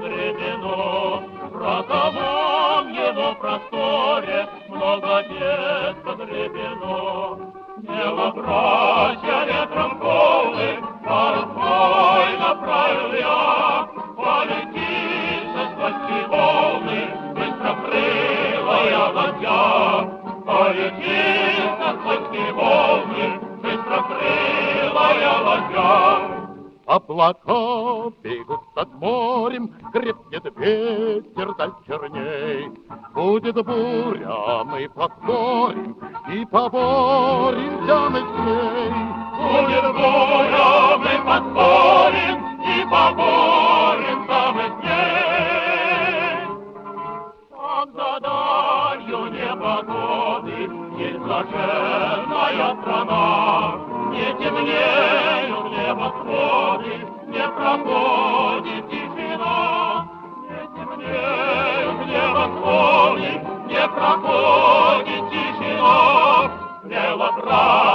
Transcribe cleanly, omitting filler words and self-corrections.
погребено. В роковом его просторе много бед погребено. Небо брачья ветром полы, парусной направил я. Полетится сквозь волны, быстрокрылая ладья. Полетится сквозь волны, быстрокрылая ладья. Облака бегут над морем, крепнет ветер до черней. Будет буря, мы подспорим и поборемся мы с ней. Будет буря, мы подспорим и поборемся мы с ней. Как за далью непогоды есть блаженная страна, не темнеют небосводы, не проходит тишина. Не темнеют небосводы, не проходит тишина. Смело брать